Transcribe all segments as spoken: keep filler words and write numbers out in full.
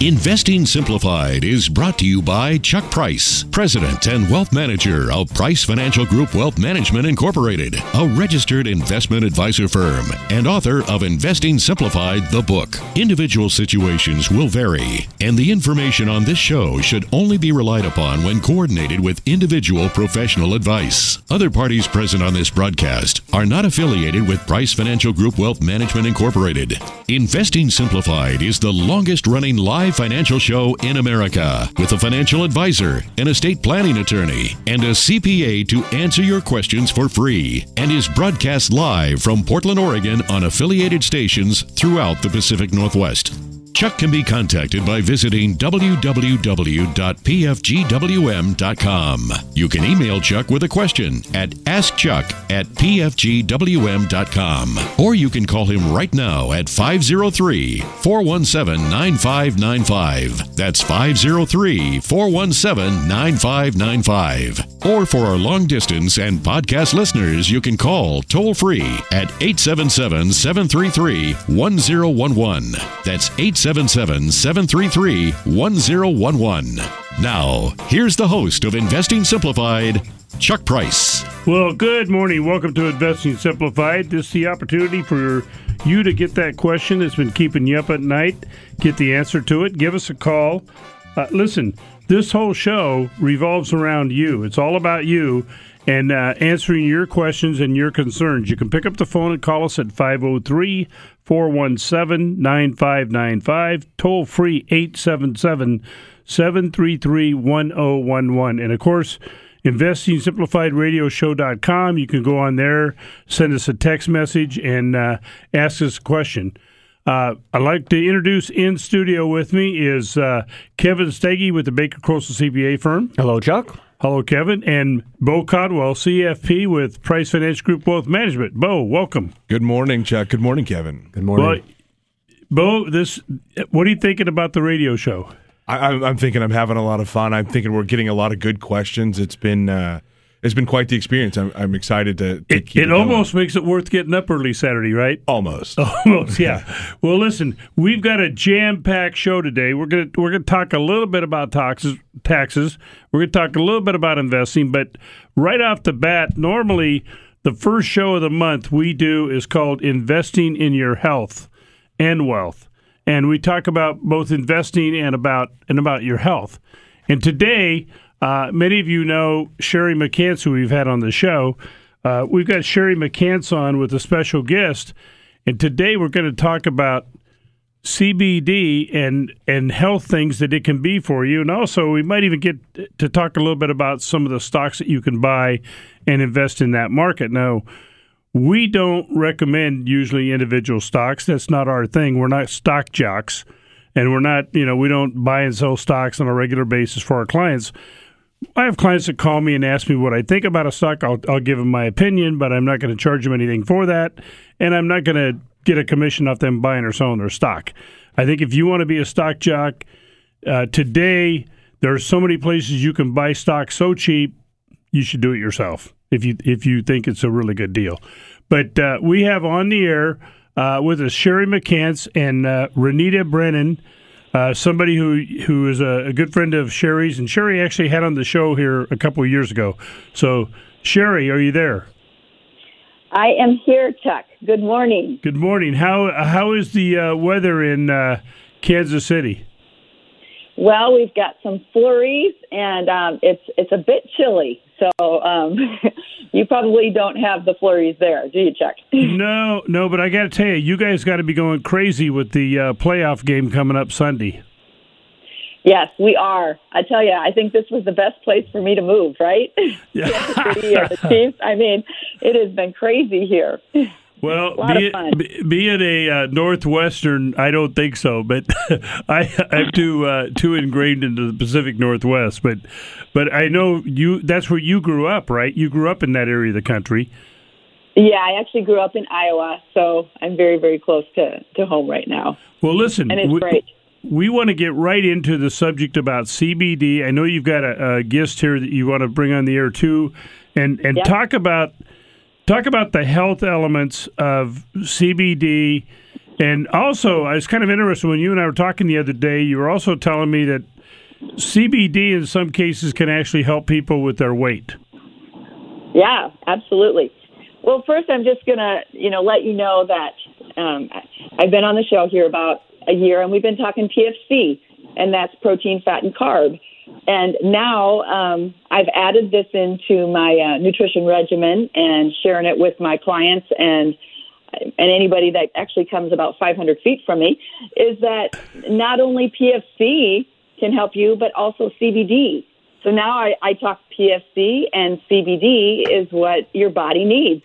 Investing Simplified is brought to you by Chuck Price, President and Wealth Manager of Price Financial Group Wealth Management Incorporated, a registered investment advisor firm, and author of Investing Simplified, the book. Individual situations will vary, and the information on this show should only be relied upon when coordinated with individual professional advice. Other parties present on this broadcast are not affiliated with Price Financial Group Wealth Management Incorporated. Investing Simplified is the longest-running live financial show in America, with a financial advisor, an estate planning attorney, and a C P A to answer your questions for free, and is broadcast live from Portland, Oregon on affiliated stations throughout the Pacific Northwest. Chuck can be contacted by visiting w w w dot p f g w m dot com. You can email Chuck with a question at ask chuck at p f g w m dot com. Or you can call him right now at five oh three, four one seven, nine five nine five. That's five oh three, four one seven, nine five nine five. Or for our long distance and podcast listeners, you can call toll free at eight seven seven, seven three three, one oh one one. That's eight seven seven, seven three three, one oh one one. Now, here's the host of Investing Simplified, Chuck Price. Well, good morning. Welcome to Investing Simplified. This is the opportunity for you to get that question that's been keeping you up at night, get the answer to it. Give us a call. Uh, listen, this whole show revolves around you. It's all about you and uh, answering your questions and your concerns. You can pick up the phone and call us at five oh three, four one seven, nine five nine five, toll free eight seven seven, seven three three, one oh one one. And of course, investing simplified radio show dot com. You can go on there, send us a text message, and uh, ask us a question. Uh, I'd like to introduce in studio with me is uh, Kevin Steggy with the Baker Coastal C P A firm. Hello, Chuck. Hello, Kevin. And Bo Codwell, C F P with Price Financial Group Wealth Management. Bo, welcome. Good morning, Chuck. Good morning, Kevin. Good morning. Well, Bo, this, what are you thinking about the radio show? I, I'm, I'm thinking I'm having a lot of fun. I'm thinking we're getting a lot of good questions. It's been uh, it's been quite the experience. I'm, I'm excited to, to It, keep it it almost makes it worth getting up early Saturday, right? almost. Almost, yeah. Well, listen, we've got a jam-packed show today. We're gonna we're gonna talk a little bit about taxes. Taxes. We're gonna talk a little bit about investing, but right off the bat, normally the first show of the month we do is called Investing in Your Health and Wealth, and we talk about both investing and about and about your health. And today, uh, many of you know Sherry McCants, who we've had on the show. Uh, we've got Sherry McCants on with a special guest, and today we're going to talk about C B D and and health things that it can be for you. And also, we might even get to talk a little bit about some of the stocks that you can buy and invest in that market. Now, we don't recommend usually individual stocks. That's not our thing. We're not stock jocks, and we're not, you know, we don't buy and sell stocks on a regular basis for our clients. I have clients that call me and ask me what I think about a stock. I'll, I'll give them my opinion, but I'm not going to charge them anything for that, and I'm not going to get a commission off them buying or selling their stock. I think if you want to be a stock jock, uh, today there are so many places you can buy stock so cheap, you should do it yourself if you if you think it's a really good deal. But uh, we have on the air uh, with us Sherry McCants and uh, Renita Brennan, uh, somebody who who is a, a good friend of Sherry's, and Sherry actually had on the show here a couple of years ago. So, Sherry, are you there? I am here, Chuck. Good morning. Good morning. How how is the uh, weather in uh, Kansas City? Well, we've got some flurries, and um, it's it's a bit chilly. So um, you probably don't have the flurries there, do you, Chuck? No, no. But I got to tell you, you guys got to be going crazy with the uh, playoff game coming up Sunday. Yes, we are. I tell you, I think this was the best place for me to move, right? Yeah. the Chiefs. I mean, it has been crazy here. Well, be it, be it a uh, Northwestern, I don't think so, but I, I'm too uh, too ingrained into the Pacific Northwest. But but I know you. That's where you grew up, right? You grew up in that area of the country. Yeah, I actually grew up in Iowa, so I'm very, very close to, to home right now. Well, listen, and it's we, great. We want to get right into the subject about C B D. I know you've got a, a guest here that you want to bring on the air too, and and yep. talk about talk about the health elements of C B D And also, I was kind of interested when you and I were talking the other day, you were also telling me that C B D in some cases can actually help people with their weight. Yeah, absolutely. Well, first, I'm just going to, you know, let you know that um, I've been on the show here about a year, and we've been talking P F C, and that's protein, fat, and carb. And now um, I've added this into my uh, nutrition regimen and sharing it with my clients and and anybody that actually comes about five hundred feet from me, is that not only P F C can help you, but also C B D. So now I, I talk P F C, and C B D is what your body needs.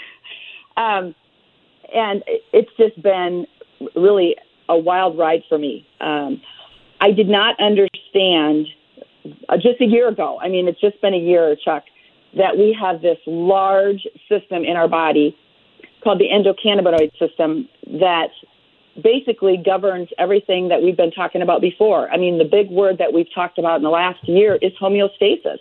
um, and it's just been really a wild ride for me. Um, I did not understand uh, just a year ago, I mean, it's just been a year, Chuck, that we have this large system in our body called the endocannabinoid system that basically governs everything that we've been talking about before. I mean, the big word that we've talked about in the last year is homeostasis.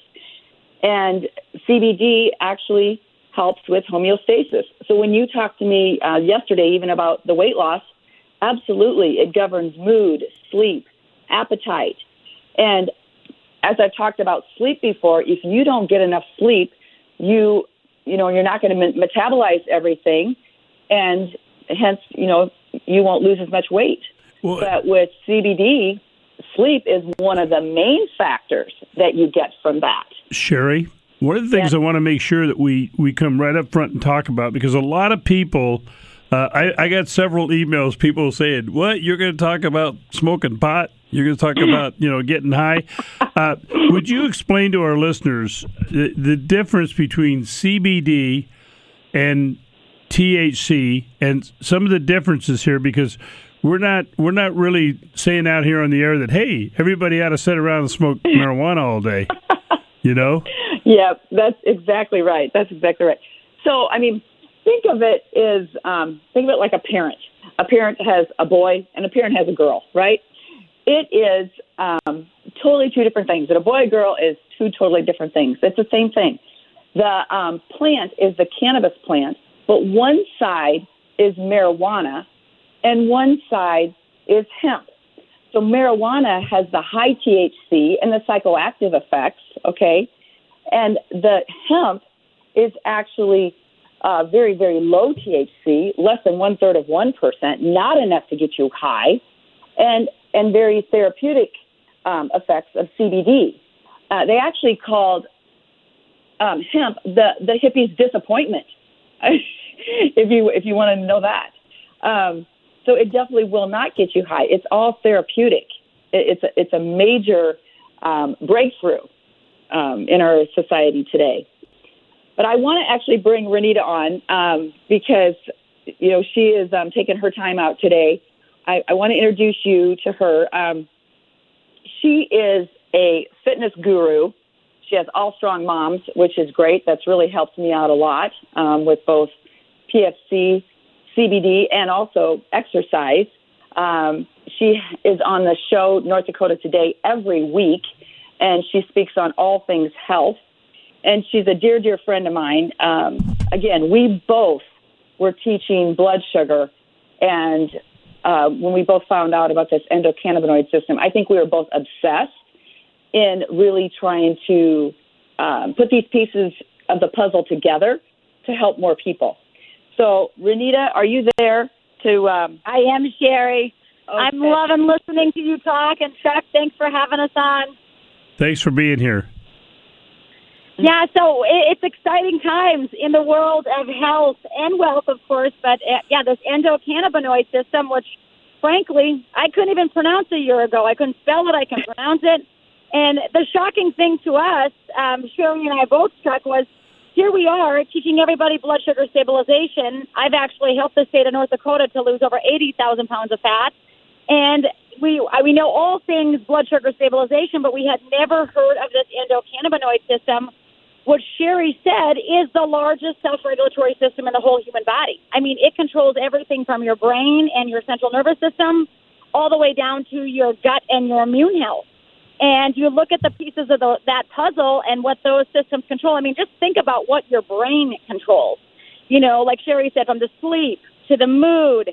And C B D actually helps with homeostasis. So when you talked to me uh, yesterday even about the weight loss, absolutely, it governs mood, sleep, appetite. And as I've talked about sleep before, if you don't get enough sleep, you, you know, you're not going to metabolize everything, and hence, you know, you won't lose as much weight. Well, but with C B D, sleep is one of the main factors that you get from that. Sherry, one of the things yeah. I want to make sure that we, we come right up front and talk about, because a lot of people, uh, I, I got several emails, people saying, what, you're going to talk about smoking pot? You're going to talk about, you know, getting high? Uh, would you explain to our listeners the, the difference between C B D and T H C and some of the differences here, because we're not we're not really saying out here on the air that, hey, everybody ought to sit around and smoke marijuana all day, you know? Yeah, that's exactly right. That's exactly right. So, I mean, think of it as um, think of it like a parent. A parent has a boy and a parent has a girl, right? It is um, totally two different things. And a boy and girl is two totally different things. It's the same thing. The um, plant is the cannabis plant, but one side is marijuana and one side is hemp. So marijuana has the high T H C and the psychoactive effects, okay? And the hemp is actually uh, very, very low T H C, less than one-third of one percent, not enough to get you high, and and very therapeutic um, effects of C B D. Uh, they actually called um, hemp the, the hippie's disappointment, if you if you want to know that. Um, so it definitely will not get you high. It's all therapeutic. It, it's a, it's a major um, breakthrough um, in our society today. But I want to actually bring Renita on um, because you know she is um, taking her time out today. I, I want to introduce you to her. Um, she is a fitness guru. She has All Strong Moms, which is great. That's really helped me out a lot um, with both P F C, C B D, and also exercise. Um, she is on the show North Dakota Today every week, and she speaks on all things health. And she's a dear, dear friend of mine. Um, again, we both were teaching blood sugar, and uh, when we both found out about this endocannabinoid system, I think we were both obsessed in really trying to um, put these pieces of the puzzle together to help more people. So, Renita, are you there to... Um, I am, Sherry. Okay. I'm loving listening to you talk, and Chuck, thanks for having us on. Thanks for being here. Yeah, so it's exciting times in the world of health and wealth, of course, but uh, yeah, this endocannabinoid system, which frankly, I couldn't even pronounce a year ago. I couldn't spell it, I can pronounce it. And the shocking thing to us, um, Sherry and I both struck, was here we are teaching everybody blood sugar stabilization. I've actually helped the state of North Dakota to lose over eighty thousand pounds of fat. And we we know all things blood sugar stabilization, but we had never heard of this endocannabinoid system, which Sherry said is the largest self-regulatory system in the whole human body. I mean, it controls everything from your brain and your central nervous system all the way down to your gut and your immune health. And you look at the pieces of the, that puzzle and what those systems control. I mean, just think about what your brain controls. You know, like Sherry said, from the sleep to the mood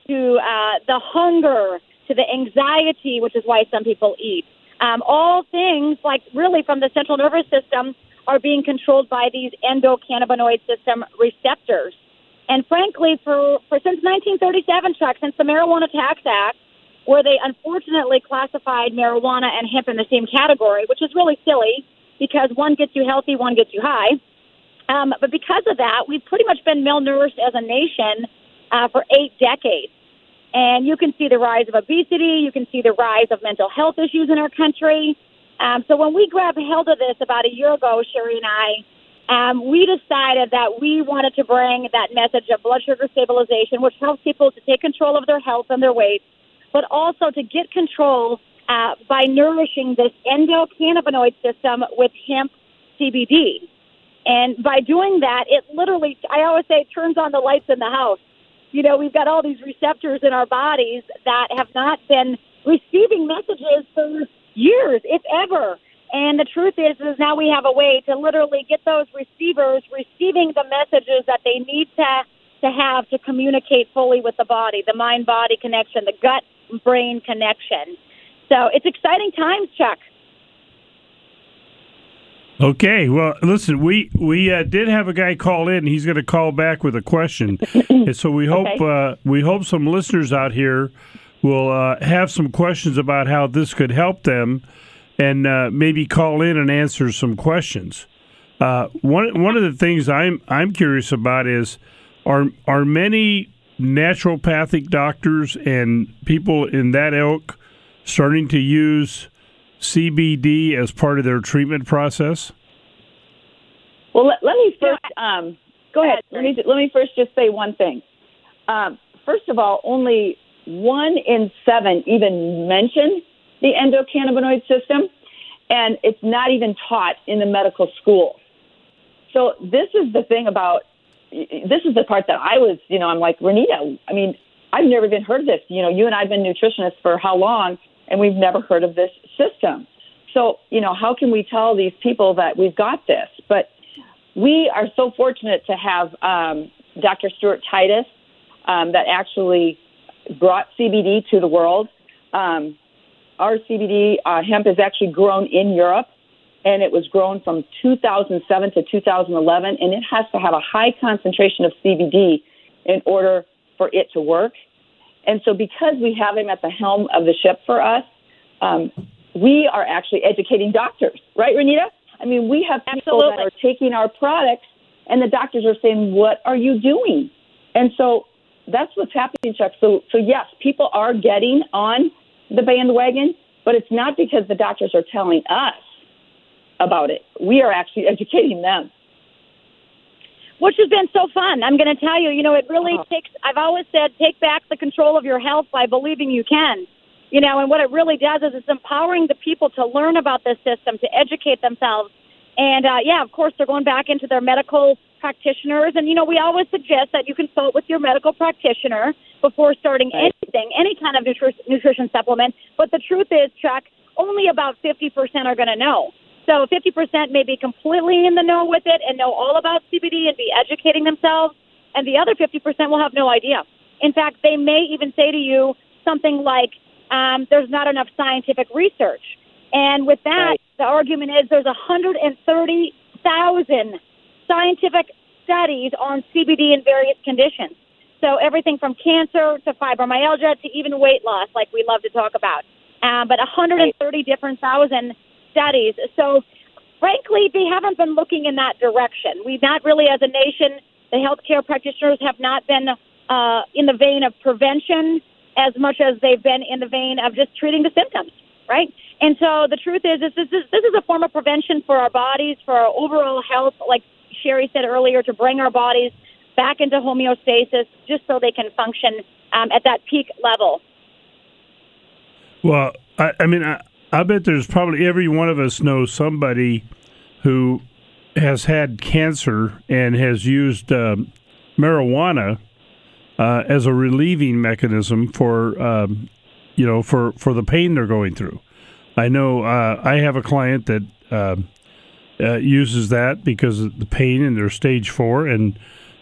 to uh, the hunger, to the anxiety, which is why some people eat. Um, all things like really from the central nervous system are being controlled by these endocannabinoid system receptors. And frankly, for, for since nineteen thirty-seven, Chuck, since the Marijuana Tax Act, where they unfortunately classified marijuana and hemp in the same category, which is really silly because one gets you healthy, one gets you high. Um, but because of that, we've pretty much been malnourished as a nation uh, for eight decades. And you can see the rise of obesity. You can see the rise of mental health issues in our country. Um, so when we grabbed hold of this about a year ago, Sherry and I, um, we decided that we wanted to bring that message of blood sugar stabilization, which helps people to take control of their health and their weight, but also to get control uh, by nourishing this endocannabinoid system with hemp C B D. And by doing that, it literally, I always say, it turns on the lights in the house. You know, we've got all these receptors in our bodies that have not been receiving messages for years, if ever. And the truth is, is now we have a way to literally get those receivers receiving the messages that they need to, to have to communicate fully with the body, the mind-body connection, the gut-brain connection. So it's exciting times, Chuck. Okay, well, listen, we we uh, did have a guy call in. He's going to call back with a question, and so we hope okay. uh, we hope some listeners out here will uh, have some questions about how this could help them, and uh, maybe call in and answer some questions. Uh, one one of the things I'm I'm curious about is are are many naturopathic doctors and people in that ilk starting to use C B D as part of their treatment process? Well, let, let me first um, go ahead. Let me let me first just say one thing. Um, first of all, only one in seven even mention the endocannabinoid system, and it's not even taught in the medical schools. So this is the thing about this is the part that I was, you know, I'm like, Renita, I mean, I've never even heard of this. You know, you and I have been nutritionists for how long? And we've never heard of this system. So, you know, how can we tell these people that we've got this? But we are so fortunate to have um, Doctor Stuart Titus um, that actually brought C B D to the world. Um, our C B D uh, hemp is actually grown in Europe, and it was grown from two thousand seven to two thousand eleven, and it has to have a high concentration of C B D in order for it to work. And so because we have him at the helm of the ship for us, um, we are actually educating doctors. Right, Renita? I mean, we have people Absolutely. that are taking our products, and the doctors are saying, what are you doing? And so that's what's happening, Chuck. So, so yes, people are getting on the bandwagon, but it's not because the doctors are telling us about it. We are actually educating them. Which has been so fun. I'm going to tell you, you know, it really oh. takes, I've always said, take back the control of your health by believing you can. You know, and what it really does is it's empowering the people to learn about this system, to educate themselves. And, uh, yeah, of course, they're going back into their medical practitioners. And, you know, we always suggest that you consult with your medical practitioner before starting right. anything, any kind of nutri- nutrition supplement. But the truth is, Chuck, only about fifty percent are going to know. So fifty percent may be completely in the know with it and know all about C B D and be educating themselves, and the other fifty percent will have no idea. In fact, they may even say to you something like, um, there's not enough scientific research. And with that, right. the argument is there's one hundred thirty thousand scientific studies on C B D in various conditions. So everything from cancer to fibromyalgia to even weight loss, like we love to talk about. Um, but one hundred thirty different thousand studies. So, frankly, they haven't been looking in that direction. We've not really, as a nation, the healthcare practitioners have not been uh, in the vein of prevention as much as they've been in the vein of just treating the symptoms, right? And so the truth is, is this is this is a form of prevention for our bodies, for our overall health, like Sherry said earlier, to bring our bodies back into homeostasis just so they can function um, at that peak level. Well, I, I mean, I, I bet there's probably every one of us knows somebody who has had cancer and has used um, marijuana uh, as a relieving mechanism for, um, you know, for, for the pain they're going through. I know uh, I have a client that uh, uh, uses that because of the pain, and they're stage four, and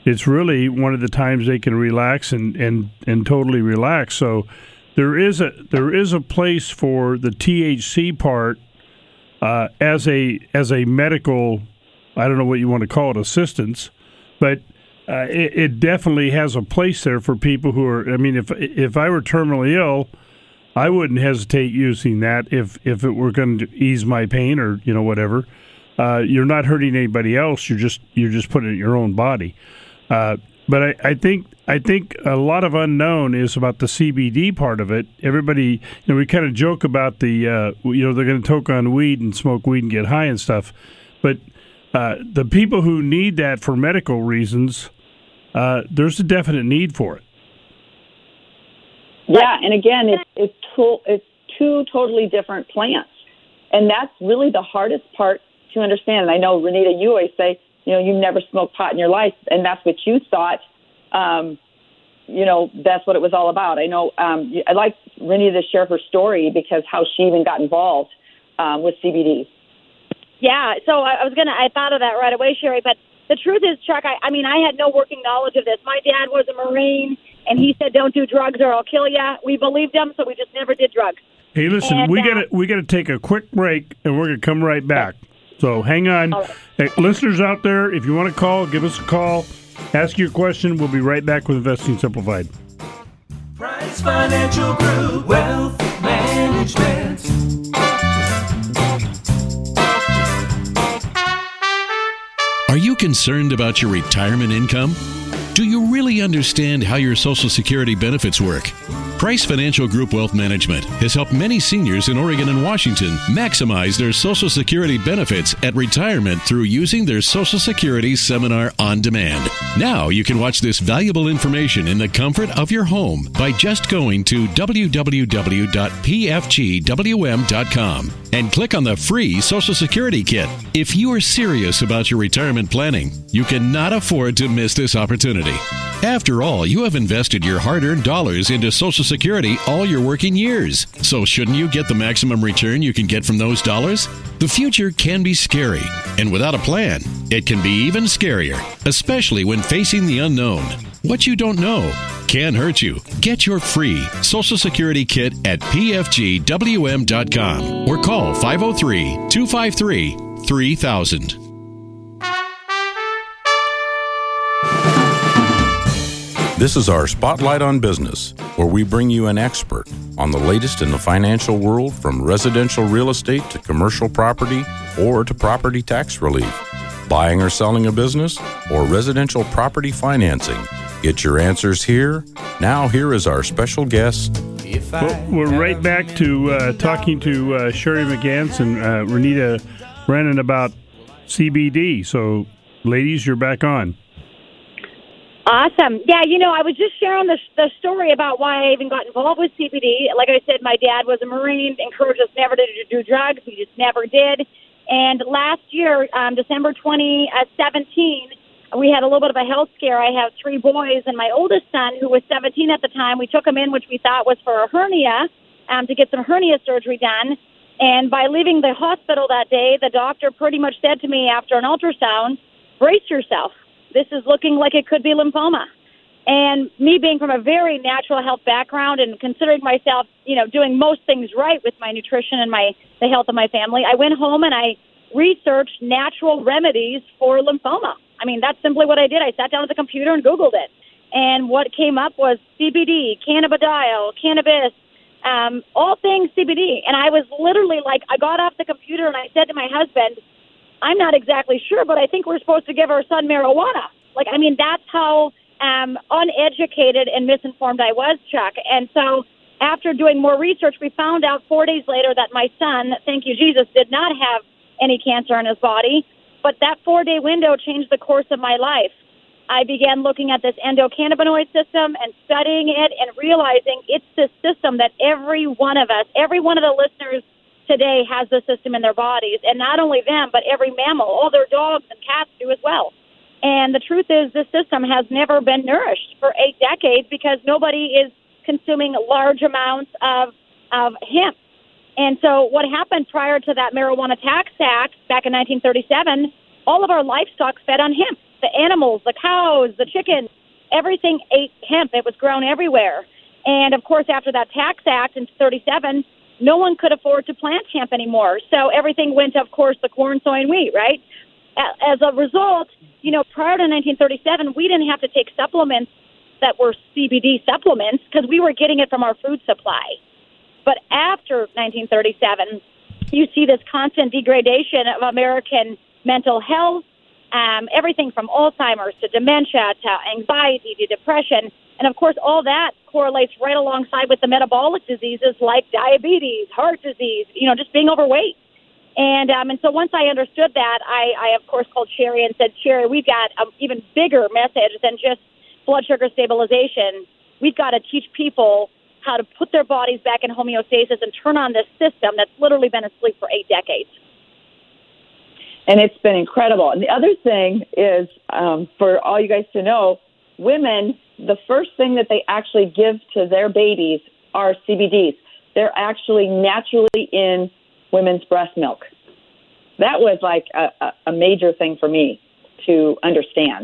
it's really one of the times they can relax and, and, and totally relax. So there is a there is a place for the T H C part uh, as a as a medical, I don't know what you want to call it, assistance, but uh, it, it definitely has a place there for people who are. I mean, if if I were terminally ill, I wouldn't hesitate using that if, if it were going to ease my pain or you know whatever. Uh, you're not hurting anybody else. You're just you're just putting it in your own body. Uh, but I, I think I think a lot of unknown is about the C B D part of it. Everybody, you know, we kind of joke about the uh, you know they're going to toke on weed and smoke weed and get high and stuff, but uh, the people who need that for medical reasons, uh, there's a definite need for it. Yeah, and again, it's it's to, it's two totally different plants, and that's really the hardest part to understand. And I know, Renita, you always say, you know, you never smoked pot in your life, and that's what you thought, um, you know, that's what it was all about. I know um, I'd like Renita to share her story because how she even got involved um, with C B D. Yeah, so I, I was going to, I thought of that right away, Sherry, but the truth is, Chuck, I, I mean, I had no working knowledge of this. My dad was a Marine, and he said, don't do drugs or I'll kill you. We believed him, so we just never did drugs. Hey, listen, and, we uh, got to we got to take a quick break, and we're going to come right back. So hang on. Right. Hey, listeners out there, if you want to call, give us a call. Ask your question. We'll be right back with Investing Simplified. Price Financial Group, Wealth Management. Are you concerned about your retirement income? Do you really understand how your Social Security benefits work? Price Financial Group Wealth Management has helped many seniors in Oregon and Washington maximize their Social Security benefits at retirement through using their Social Security Seminar on demand. Now you can watch this valuable information in the comfort of your home by just going to w w w dot p f g w m dot com and click on the free Social Security Kit. If you are serious about your retirement planning, you cannot afford to miss this opportunity. After all, you have invested your hard-earned dollars into Social Security all your working years. So shouldn't you get the maximum return you can get from those dollars? The future can be scary, and without a plan, it can be even scarier, especially when facing the unknown. What you don't know can hurt you. Get your free Social Security Kit at p f g w m dot com or call five oh three, two five three, three thousand. This is our Spotlight on Business, where we bring you an expert on the latest in the financial world, from residential real estate to commercial property or to property tax relief. Buying or selling a business or residential property financing. Get your answers here. Now here is our special guest. Well, we're right back to uh, talking to uh, Sherry McGance and uh, Renita Brennan about C B D. So, ladies, you're back on. Awesome. Yeah, you know, I was just sharing the, the story about why I even got involved with C B D. Like I said, my dad was a Marine, encouraged us never to do drugs. We just never did. And last year, um, December twenty seventeen, we had a little bit of a health scare. I have three boys, and my oldest son, who was seventeen at the time, we took him in, which we thought was for a hernia, um, to get some hernia surgery done. And by leaving the hospital that day, the doctor pretty much said to me after an ultrasound, brace yourself. This is looking like it could be lymphoma. And me being from a very natural health background and considering myself, you know, doing most things right with my nutrition and my the health of my family, I went home and I researched natural remedies for lymphoma. I mean, that's simply what I did. I sat down at the computer and Googled it. And what came up was C B D, cannabidiol, cannabis, um, all things C B D. And I was literally like, I got off the computer and I said to my husband, I'm not exactly sure, but I think we're supposed to give our son marijuana. Like, I mean, that's how um, uneducated and misinformed I was, Chuck. And so after doing more research, we found out four days later that my son, thank you, Jesus, did not have any cancer in his body. But that four-day window changed the course of my life. I began looking at this endocannabinoid system and studying it and realizing it's this system that every one of us, every one of the listeners today has the system in their bodies, and not only them, but every mammal, all their dogs and cats do as well. And the truth is this system has never been nourished for eight decades because nobody is consuming large amounts of, of hemp. And so what happened prior to that Marijuana Tax Act back in nineteen thirty-seven, all of our livestock fed on hemp. the animals, the cows, the chickens, everything ate hemp. It was grown everywhere. And, of course, after that Tax Act in thirty-seven, no one could afford to plant hemp anymore. So everything went, of course, the corn, soy, and wheat, right? As a result, you know, prior to nineteen thirty-seven, we didn't have to take supplements that were C B D supplements because we were getting it from our food supply. But after nineteen thirty-seven, you see this constant degradation of American mental health, um, everything from Alzheimer's to dementia to anxiety to depression. And, of course, all that correlates right alongside with the metabolic diseases like diabetes, heart disease, you know, just being overweight. And um, and so once I understood that, I, I, of course, called Sherry and said, Sherry, we've got an even bigger message than just blood sugar stabilization. We've got to teach people how to put their bodies back in homeostasis and turn on this system that's literally been asleep for eight decades. And it's been incredible. And the other thing is, um, for all you guys to know, women, the first thing that they actually give to their babies are C B Ds. They're actually naturally in women's breast milk. That was like a, a major thing for me to understand.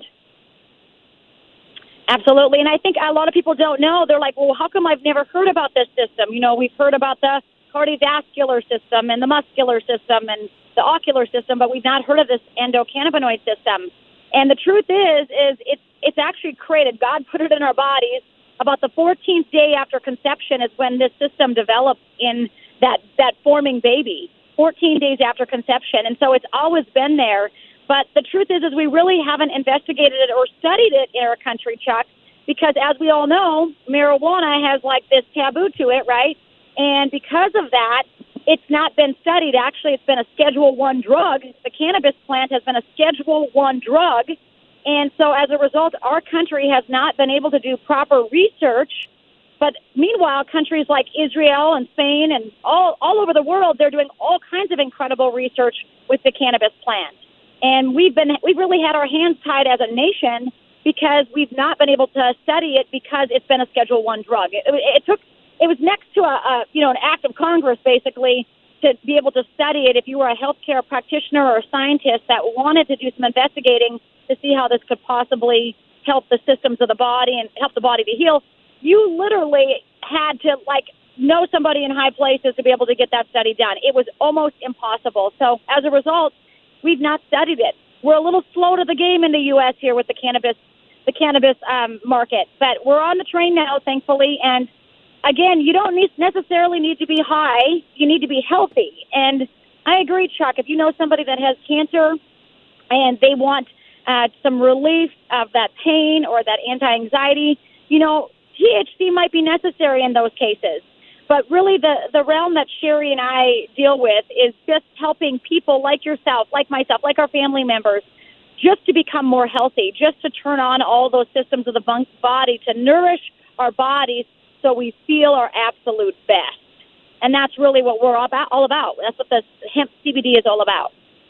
Absolutely. And I think a lot of people don't know. They're like, well, how come I've never heard about this system? You know, we've heard about the cardiovascular system and the muscular system and the ocular system, but we've not heard of this endocannabinoid system. And the truth is, is it's, it's actually created. God put it in our bodies. About the fourteenth day after conception is when this system develops in that, that forming baby, fourteen days after conception. And so it's always been there. But the truth is, is we really haven't investigated it or studied it in our country, Chuck, because as we all know, marijuana has like this taboo to it, right? And because of that, it's not been studied. Actually, it's been a Schedule One drug. The cannabis plant has been a Schedule One drug. And so as a result, our country has not been able to do proper research. But meanwhile, countries like Israel and Spain and all, all over the world, they're doing all kinds of incredible research with the cannabis plant. And we've been we've really had our hands tied as a nation because we've not been able to study it because it's been a Schedule One drug. It, it took it was next to a, a you know an act of Congress basically to be able to study it. If you were a healthcare practitioner or a scientist that wanted to do some investigating to see how this could possibly help the systems of the body and help the body to heal, you literally had to like know somebody in high places to be able to get that study done. It was almost impossible. So as a result, we've not studied it. We're a little slow to the game in the U S here with the cannabis, the cannabis um, market, but we're on the train now, thankfully. And again, you don't need, necessarily need to be high. You need to be healthy. And I agree, Chuck. If you know somebody that has cancer and they want uh, some relief of that pain or that anti-anxiety, you know, T H C might be necessary in those cases. But really the, the realm that Sherry and I deal with is just helping people like yourself, like myself, like our family members, just to become more healthy, just to turn on all those systems of the body, to nourish our bodies so we feel our absolute best. And that's really what we're all about. All about. That's what the hemp C B D is all about.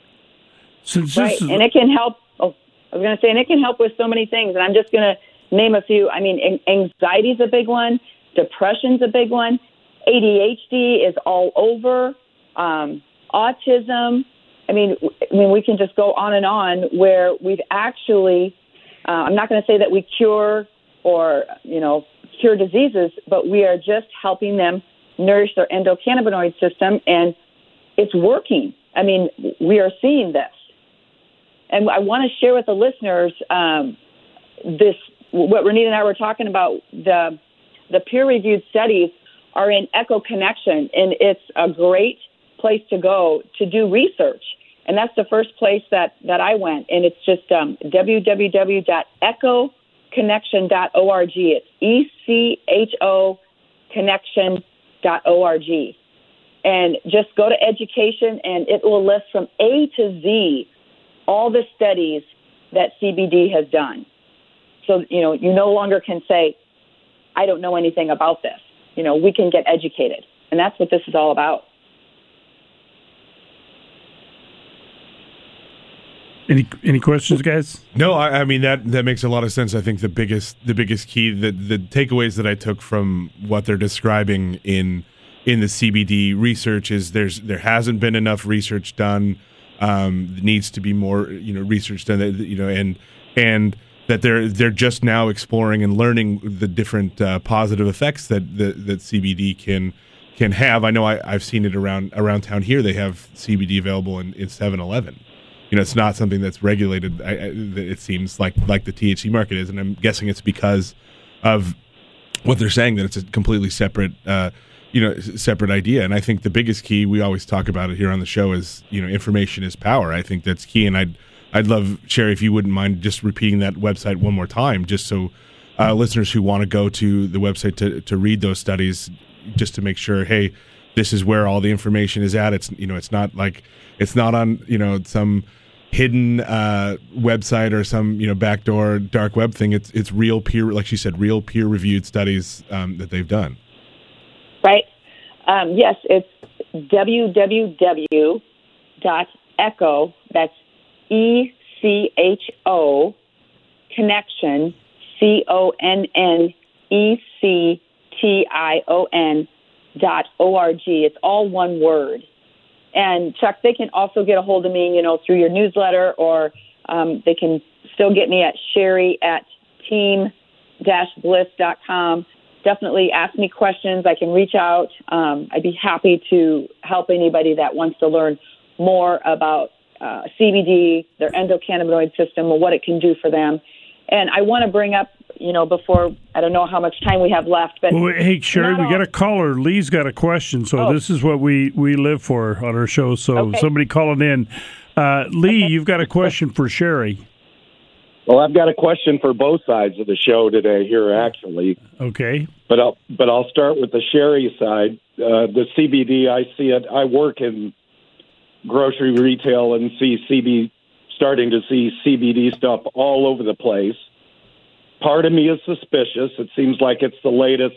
Since right, and it can help. Oh, I was going to say, and it can help with so many things. And I'm just going to name a few. I mean, anxiety is a big one. Depression's a big one. A D H D is all over. Um, autism. I mean, I mean, we can just go on and on where we've actually. Uh, I'm not going to say that we cure or you know cure diseases, but we are just helping them nourish their endocannabinoid system, and it's working. I mean, we are seeing this. And I want to share with the listeners um, this, what Renita and I were talking about, the the peer-reviewed studies are in Echo Connection, and it's a great place to go to do research. And that's the first place that, that I went, and it's just um, w w w dot echo connection dot org. It's E C H O connection dot org. And just go to education, and it will list from A to Z all the studies that C B D has done. So, you know, you no longer can say, I don't know anything about this. You know, we can get educated. And that's what this is all about. Any any questions, guys? No, I, I mean that that makes a lot of sense. I think the biggest the biggest key, the the takeaways that I took from what they're describing in in the C B D research is there's there hasn't been enough research done. Um, needs to be more, you know, research done. You know, and and that they're they're just now exploring and learning the different uh, positive effects that, that that C B D can can have. I know I, I've seen it around around town here. They have C B D available in, in seven eleven. You know, it's not something that's regulated. I, I, it seems like like the T H C market is, and I'm guessing it's because of what they're saying, that it's a completely separate, uh, you know, separate idea. And I think the biggest key, we always talk about it here on the show, is, you know, information is power. I think that's key, and I'd I'd love, Sherry, if you wouldn't mind just repeating that website one more time, just so uh, listeners who want to go to the website to to read those studies, just to make sure, hey, this is where all the information is at. It's, you know, it's not like it's not on, you know, some hidden uh, website or some, you know, backdoor dark web thing. It's it's real peer, like she said, real peer reviewed studies um, that they've done. Right. Um, yes, it's w w w dot echo. That's E C H O connection C O N N E C T I O N dot O R G. It's all one word. And Chuck, they can also get a hold of me, you know, through your newsletter, or um, they can still get me at Sherry at team dash bliss dot com. Definitely ask me questions. I can reach out. Um, I'd be happy to help anybody that wants to learn more about uh, C B D, their endocannabinoid system, or what it can do for them. And I want to bring up, you know, before, I don't know how much time we have left, but well, hey, Sherry, we got a caller. Lee's got a question, so oh. this is what we, we live for on our show. So okay. somebody calling in. Uh, Lee, you've got a question for Sherry. Well, I've got a question for both sides of the show today here, actually. Okay. But I'll, but I'll start with the Sherry side. Uh, the C B D, I see it. I work in grocery retail and see C B D, starting to see C B D stuff all over the place. Part of me is suspicious. It seems like it's the latest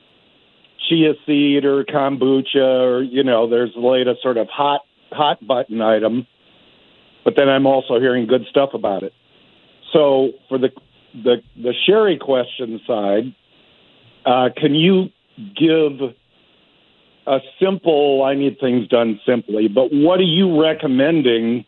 chia seed or kombucha, or, you know, there's the latest sort of hot, hot button item. But then I'm also hearing good stuff about it. So for the the, the Sherry question side, uh, can you give a simple, I need things done simply, but what are you recommending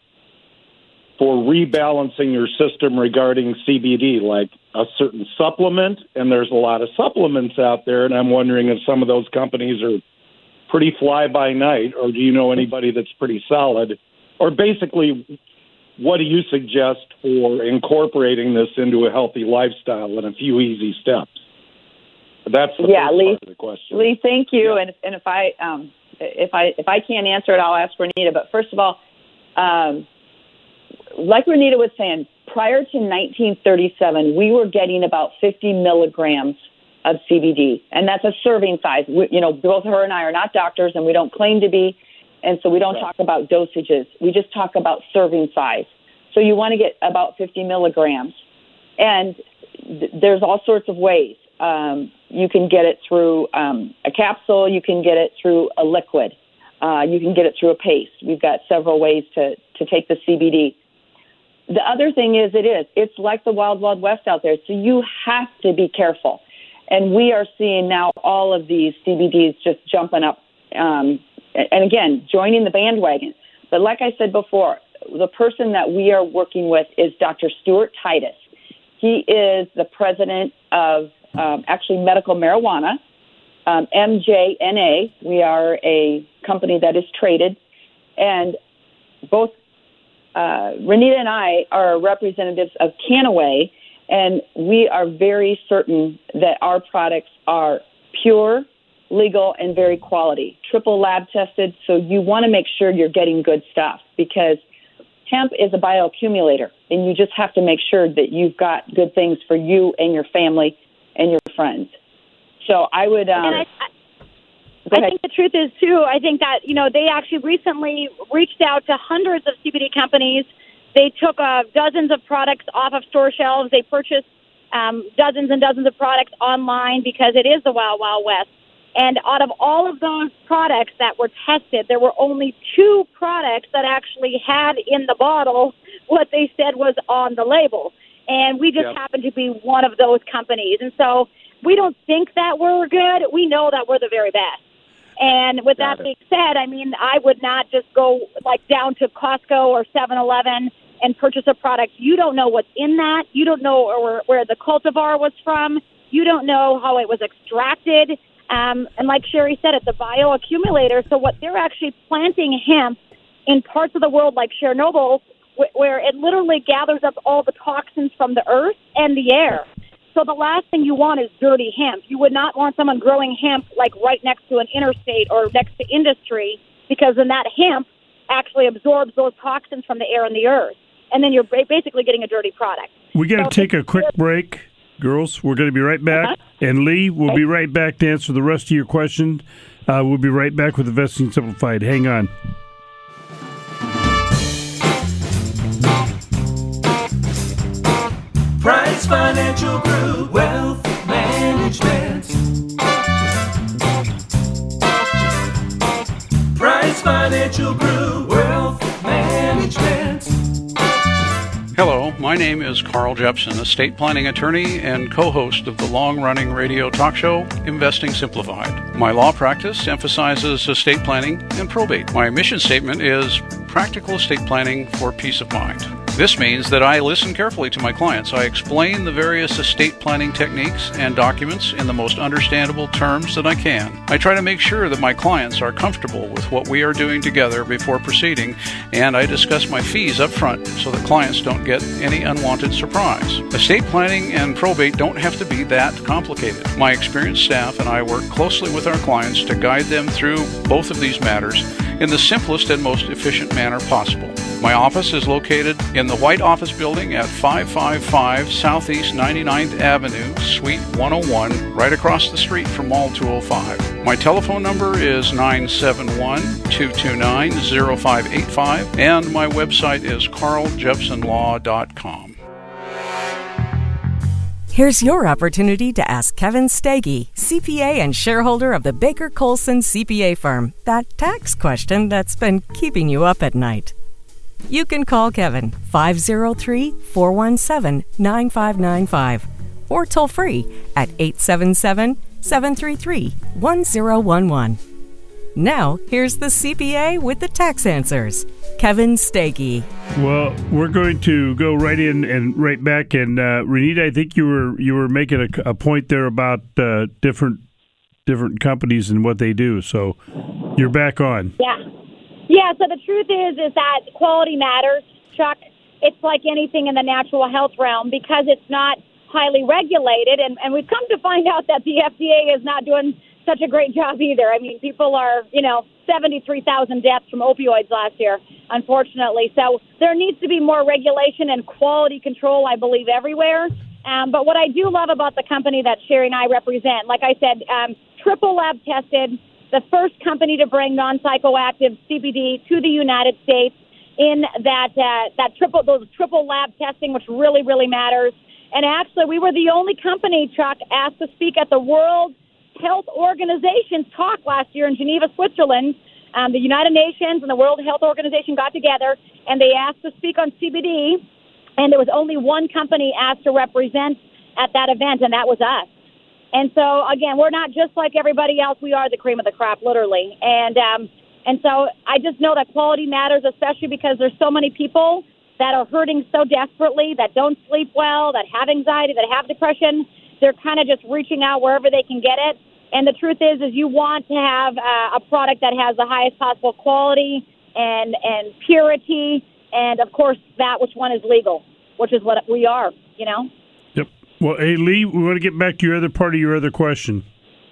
for rebalancing your system regarding C B D, like a certain supplement? And there's a lot of supplements out there, and I'm wondering if some of those companies are pretty fly-by-night, or do you know anybody that's pretty solid? Or basically, what do you suggest for incorporating this into a healthy lifestyle in a few easy steps? That's the yeah, first Lee, part of the question. Lee, thank you. Yeah. And and if I um, if I if I can't answer it, I'll ask Renita. But first of all, um, like Renita was saying, prior to nineteen thirty-seven, we were getting about fifty milligrams of C B D, and that's a serving size. We, you know, both her and I are not doctors, and we don't claim to be, and so we don't right. talk about dosages. We just talk about serving size. So you want to get about fifty milligrams, and th- there's all sorts of ways. Um, you can get it through um, a capsule. You can get it through a liquid. Uh, you can get it through a paste. We've got several ways to, to take the C B D. The other thing is it is. It's like the wild, wild west out there, so you have to be careful. And we are seeing now all of these C B Ds just jumping up, um, and again, joining the bandwagon. But like I said before, the person that we are working with is Doctor Stuart Titus. He is the president of um, actually Medical Marijuana, um, M J N A. We are a company that is traded, and both uh, Renita and I are representatives of Canaway, and we are very certain that our products are pure, legal, and very quality, triple lab tested. So you want to make sure you're getting good stuff, because hemp is a bioaccumulator, and you just have to make sure that you've got good things for you and your family and your friends. So I would... Um, and I, I, I think the truth is, too, I think that, you know, they actually recently reached out to hundreds of C B D companies. They took uh, dozens of products off of store shelves. They purchased um, dozens and dozens of products online, because it is the Wild Wild West. And out of all of those products that were tested, there were only two products that actually had in the bottle what they said was on the label. And we just yep. happened to be one of those companies. And so we don't think that we're good. We know that we're the very best. And with Got that it. being said, I mean, I would not just go like down to Costco or seven eleven and purchase a product, you don't know what's in that. You don't know where, where the cultivar was from. You don't know how it was extracted. Um, and like Sherry said, it's a bioaccumulator. So what they're actually planting hemp in parts of the world like Chernobyl, wh- where it literally gathers up all the toxins from the earth and the air. So the last thing you want is dirty hemp. You would not want someone growing hemp like right next to an interstate or next to industry, because then that hemp actually absorbs those toxins from the air and the earth. And then you're basically getting a dirty product. We got to so take a quick break, girls. We're going to be right back. Uh-huh. And Lee, we'll be right back to answer the rest of your questions. Uh, we'll be right back with Investing Simplified. Hang on. Price Financial Group, Wealth Management. Price Financial Group, Wealth Management. Hello, my name is Carl Jepson, estate planning attorney and co-host of the long-running radio talk show, Investing Simplified. My law practice emphasizes estate planning and probate. My mission statement is practical estate planning for peace of mind. This means that I listen carefully to my clients. I explain the various estate planning techniques and documents in the most understandable terms that I can. I try to make sure that my clients are comfortable with what we are doing together before proceeding, and I discuss my fees up front so that clients don't get any unwanted surprise. Estate planning and probate don't have to be that complicated. My experienced staff and I work closely with our clients to guide them through both of these matters in the simplest and most efficient manner possible. My office is located in the White Office Building at five five five Southeast ninety-ninth Avenue, Suite one oh one, right across the street from Mall two oh five. My telephone number is nine seven one, two two nine, zero five eight five, and my website is carl jepson law dot com. Here's your opportunity to ask Kevin Steggy, C P A and shareholder of the Baker Colson C P A firm, that tax question that's been keeping you up at night. You can call Kevin five oh three, four one seven, nine five nine five or toll free at eight seven seven, seven three three, one zero one one. Now, here's the C P A with the tax answers, Kevin Steggy. Well, we're going to go right in and right back. And uh, Renita, I think you were you were making a, a point there about uh, different different companies and what they do. So you're back on. Yeah. Yeah, so the truth is is that quality matters, Chuck. It's like anything in the natural health realm because it's not highly regulated, and, and we've come to find out that the F D A is not doing such a great job either. I mean, people are, you know, seventy-three thousand deaths from opioids last year, unfortunately. So there needs to be more regulation and quality control, I believe, everywhere. Um, but what I do love about the company that Sherry and I represent, like I said, um, triple lab tested, the first company to bring non-psychoactive C B D to the United States in that uh, that triple those triple lab testing, which really, really matters. And actually, we were the only company, Chuck, asked to speak at the World Health Organization's talk last year in Geneva, Switzerland. Um, the United Nations and the World Health Organization got together, and they asked to speak on C B D, and there was only one company asked to represent at that event, and that was us. And so, again, we're not just like everybody else. We are the cream of the crop, literally. And um, and so I just know that quality matters, especially because there's so many people that are hurting so desperately, that don't sleep well, that have anxiety, that have depression. They're kind of just reaching out wherever they can get it. And the truth is, is you want to have uh, a product that has the highest possible quality and and purity, and, of course, that which one is legal, which is what we are, you know? Yep. Well, hey, Lee, we want to get back to your other part of your other question.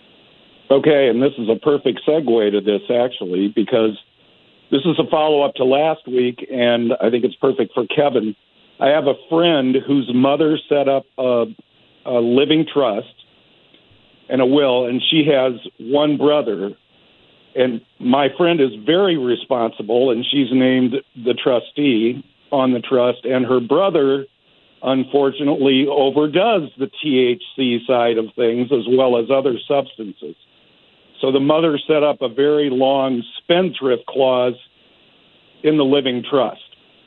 Okay, and this is a perfect segue to this, actually, because this is a follow-up to last week, and I think it's perfect for Kevin. I have a friend whose mother set up a, a living trust and a will, and she has one brother. And my friend is very responsible, and she's named the trustee on the trust, and her brother unfortunately overdoes the T H C side of things as well as other substances. So the mother set up a very long spendthrift clause in the living trust.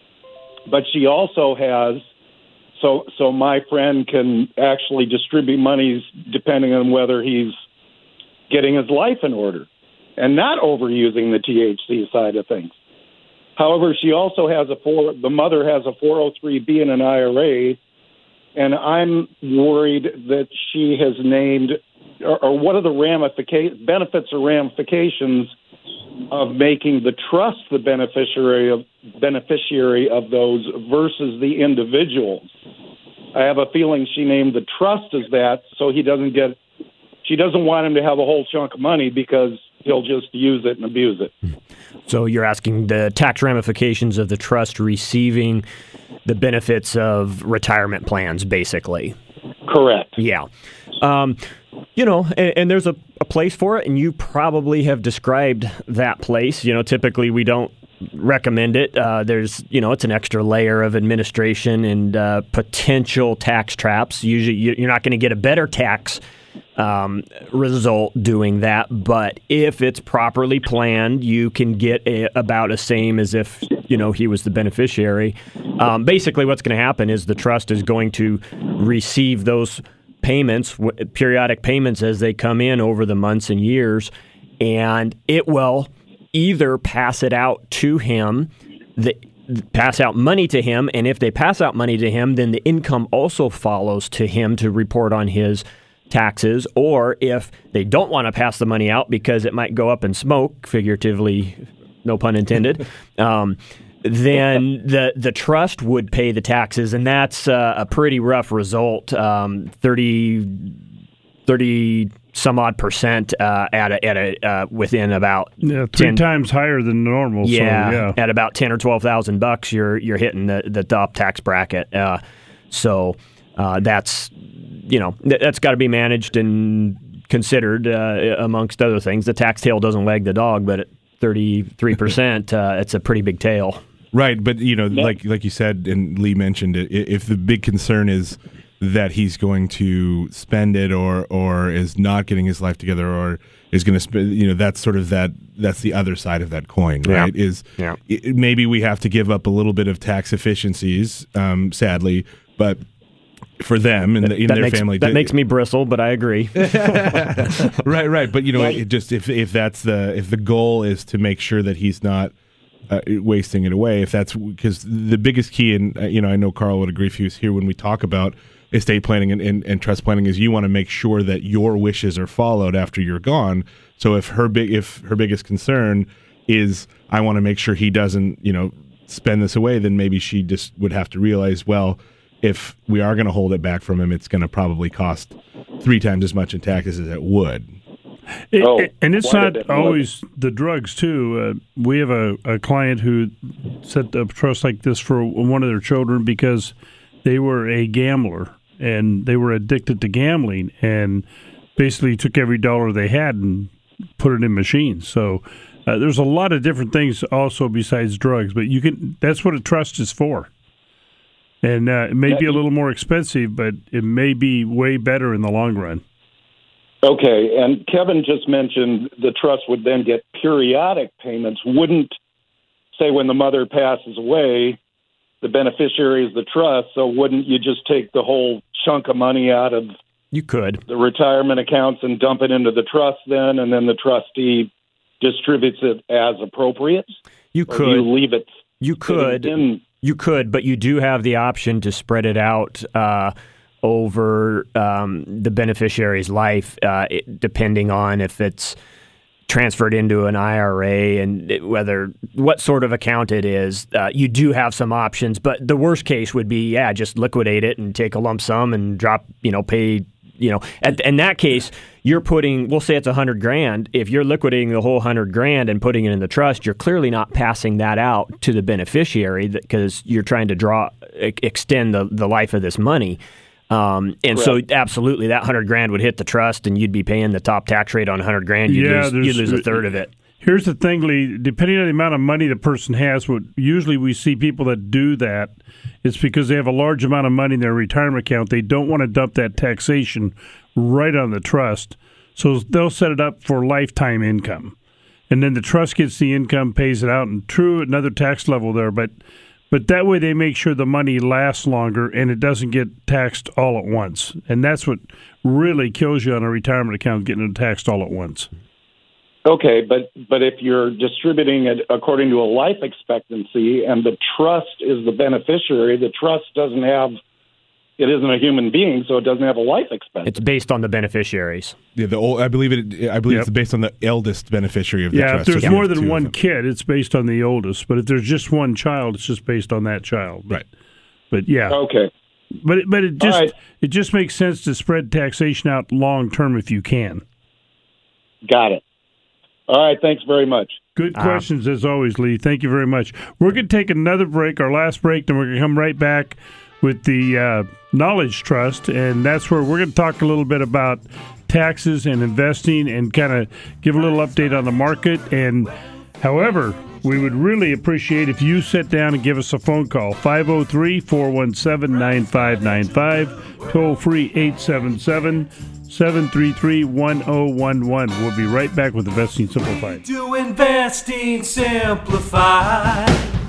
But she also has, so so my friend can actually distribute monies depending on whether he's getting his life in order and not overusing the T H C side of things. However, she also has a four. The mother has a four oh three B and an I R A, and I'm worried that she has named, or, or what are the ramifications, benefits or ramifications of making the trust the beneficiary of beneficiary of those versus the individuals. I have a feeling she named the trust as that, so he doesn't get. She doesn't want him to have a whole chunk of money because he'll just use it and abuse it. So you're asking the tax ramifications of the trust receiving the benefits of retirement plans, basically. Correct. Yeah. Um, you know, and, and there's a, a place for it, and you probably have described that place. You know, typically we don't recommend it. Uh, there's, you know, it's an extra layer of administration and uh, potential tax traps. Usually you're not going to get a better tax um, result doing that, but if it's properly planned, you can get a, about the same as if, you know, he was the beneficiary. Um, basically what's going to happen is the trust is going to receive those payments, w- periodic payments as they come in over the months and years, and it will either pass it out to him, the, pass out money to him, and if they pass out money to him, then the income also follows to him to report on his taxes, or if they don't want to pass the money out because it might go up in smoke, figuratively, no pun intended, um, then the the trust would pay the taxes, and that's uh, a pretty rough result, um, thirty, thirty some odd percent uh, at a, at a uh, within about yeah, three ten, times higher than normal. Yeah, so, yeah, at about ten or twelve thousand bucks, you're you're hitting the, the top tax bracket. Uh, so uh, that's you know that's got to be managed and considered uh, amongst other things. The tax tail doesn't wag the dog, but at thirty-three percent, uh, it's a pretty big tail. Right, but you know, like like you said, and Lee mentioned it. If the big concern is that he's going to spend it, or or is not getting his life together, or is going to spend, you know, that's sort of that. That's the other side of that coin, right? Yeah. Is yeah. it, maybe we have to give up a little bit of tax efficiencies, um, sadly, but for them and that, the, in that their makes, family, that makes me bristle, but I agree. right, right. But you know, it just if if that's the if the goal is to make sure that he's not uh, wasting it away, if that's because the biggest key, and uh, you know, I know Carl would agree if he was here when we talk about estate planning and, and, and trust planning, is you want to make sure that your wishes are followed after you're gone. So if her big if her biggest concern is I want to make sure he doesn't, you know, spend this away, then maybe she just would have to realize, well, if we are going to hold it back from him, it's going to probably cost three times as much in taxes as it would. It, Oh, it- and it's quite a not bit more. always the drugs, too. Uh, we have a, a client who set up a trust like this for one of their children because they were a gambler and they were addicted to gambling and basically took every dollar they had and put it in machines. So uh, there's a lot of different things also besides drugs, but you can. That's what a trust is for. And uh, it may be a little more expensive, but it may be way better in the long run. Okay, and Kevin just mentioned the trust would then get periodic payments. Wouldn't, say when the mother passes away, the beneficiary is the trust, so wouldn't you just take the whole chunk of money out of You could. the retirement accounts and dump it into the trust then, and then the trustee distributes it as appropriate? You Or could. do you leave it You could. in? You could, but you do have the option to spread it out uh, over um, the beneficiary's life, uh, it, depending on if it's transferred into an I R A and it, whether what sort of account it is. Uh, you do have some options, but the worst case would be, yeah, just liquidate it and take a lump sum and drop, you know, pay. You know, at, in that case, you're putting, we'll say it's a hundred grand. If you're liquidating the whole hundred grand and putting it in the trust, you're clearly not passing that out to the beneficiary because you're trying to draw, e- extend the, the life of this money. Um, and Correct. so absolutely that hundred grand would hit the trust and you'd be paying the top tax rate on a hundred grand. You'd, Yeah, lose, there's- you'd lose a third of it. Here's the thing, Lee. Depending on the amount of money the person has, what usually we see people that do that, it's because they have a large amount of money in their retirement account. They don't want to dump that taxation right on the trust, so they'll set it up for lifetime income, and then the trust gets the income, pays it out, and true, another tax level there. But but that way they make sure the money lasts longer and it doesn't get taxed all at once, and that's what really kills you on a retirement account, getting it taxed all at once. Okay, but but if you're distributing it according to a life expectancy and the trust is the beneficiary, the trust doesn't have, it isn't a human being, so it doesn't have a life expectancy. It's based on the beneficiaries. Yeah, the old, I believe it. I believe yep. it's based on the eldest beneficiary of the yeah, trust. Yeah, if there's so more than one kid, it's based on the oldest. But if there's just one child, it's just based on that child. But, right. But yeah. Okay. But it, but it just right. it just makes sense to spread taxation out long term if you can. Got it. All right, thanks very much. Good questions uh, as always, Lee. Thank you very much. We're going to take another break, our last break, then we're going to come right back with the uh, Knowledge Trust, and that's where we're going to talk a little bit about taxes and investing and kind of give a little update on the market. And however, we would really appreciate if you sit down and give us a phone call, five oh three, four one seven, nine five nine five, toll free eight seven seven, seven three three, one oh one one. We'll be right back with Investing Simplified. Do Investing Simplified.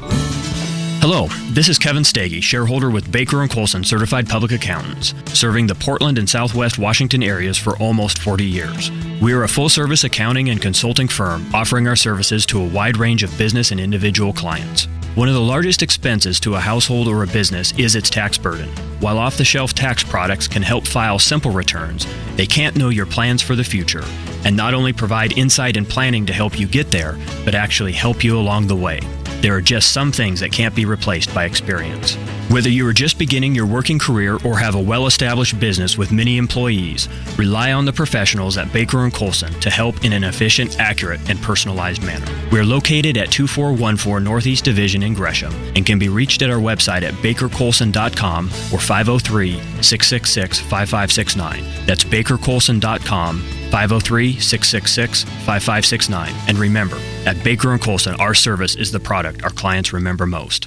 Hello, this is Kevin Stagey, shareholder with Baker and Colson Certified Public Accountants, serving the Portland and Southwest Washington areas for almost forty years. We are a full-service accounting and consulting firm offering our services to a wide range of business and individual clients. One of the largest expenses to a household or a business is its tax burden. While off-the-shelf tax products can help file simple returns, they can't know your plans for the future and not only provide insight and planning to help you get there, but actually help you along the way. There are just some things that can't be replaced by experience. Whether you are just beginning your working career or have a well-established business with many employees, rely on the professionals at Baker and Colson to help in an efficient, accurate, and personalized manner. We are located at two four one four Northeast Division in Gresham and can be reached at our website at baker colson dot com or five oh three, six six six, five five six nine. That's baker colson dot com, five oh three, six six six, five five six nine. And remember, at Baker and Colson, our service is the product our clients remember most.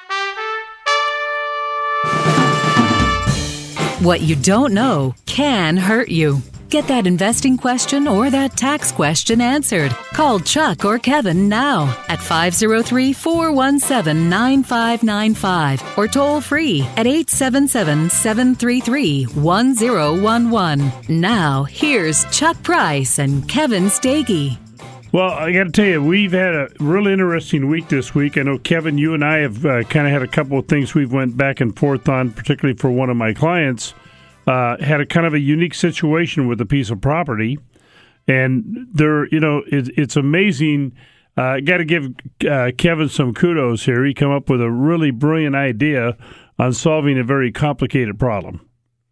What you don't know can hurt you. Get that investing question or that tax question answered. Call Chuck or Kevin now at five oh three, four one seven, nine five nine five or toll free at eight seven seven, seven three three, one oh one one. Now, here's Chuck Price and Kevin Stagey. Well, I got to tell you, we've had a really interesting week this week. I know, Kevin, you and I have uh, kind of had a couple of things we've went back and forth on, particularly for one of my clients. Uh, had a kind of a unique situation with a piece of property. And there, you know, it, it's amazing. I uh, got to give uh, Kevin some kudos here. He came up with a really brilliant idea on solving a very complicated problem.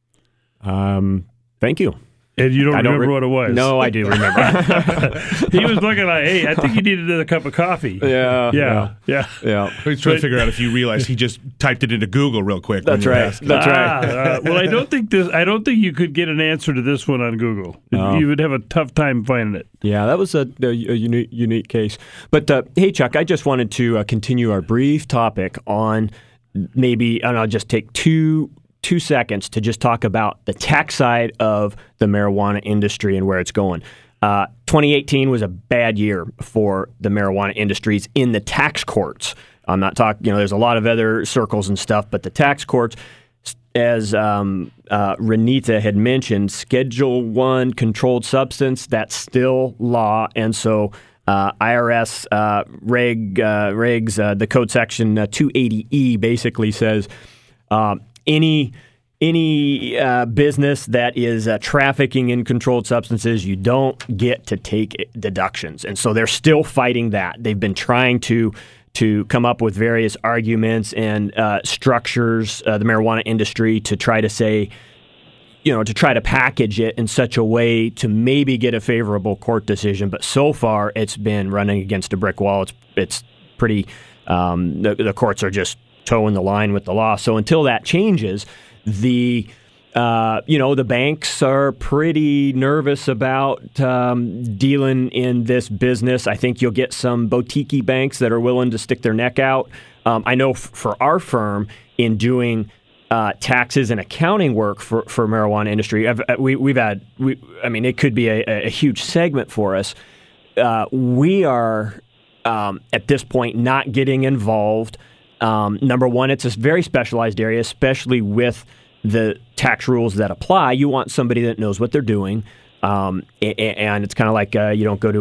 Um, thank you. And you don't I remember don't re- what it was? No, I do remember. He was looking like, hey, I think you needed a cup of coffee. Yeah. Yeah. Yeah. Yeah. He's trying to figure out if you realize he just typed it into Google real quick. That's right. That's ah, right. uh, well, I don't think this. I don't think you could get an answer to this one on Google. No. You would have a tough time finding it. Yeah, that was a, a, a unique, unique case. But uh, hey, Chuck, I just wanted to uh, continue our brief topic on maybe, and I'll just take two. two seconds to just talk about the tax side of the marijuana industry and where it's going. Uh, twenty eighteen was a bad year for the marijuana industries in the tax courts. I'm not talking, you know, there's a lot of other circles and stuff, but the tax courts, as um, uh, Renita had mentioned, Schedule One controlled substance, that's still law. And so uh, I R S uh, reg, uh, regs, uh, the code section uh, two eighty E basically says, um, Any any uh, business that is uh, trafficking in controlled substances, you don't get to take deductions. And so they're still fighting that. They've been trying to to come up with various arguments and uh, structures, uh, the marijuana industry, to try to say, you know, to try to package it in such a way to maybe get a favorable court decision. But so far, it's been running against a brick wall. It's, it's pretty, um, the, the courts are just toeing the line with the law. So until that changes, the uh, you know the banks are pretty nervous about um, dealing in this business. I think you'll get some boutique banks that are willing to stick their neck out. Um, I know f- for our firm, in doing uh, taxes and accounting work for, for marijuana industry, I've, we, we've had. We, I mean, it could be a, a huge segment for us. Uh, we are um, at this point not getting involved. Um, number one, it's a very specialized area, especially with the tax rules that apply. You want somebody that knows what they're doing, um, and, and it's kind of like uh, you don't go to a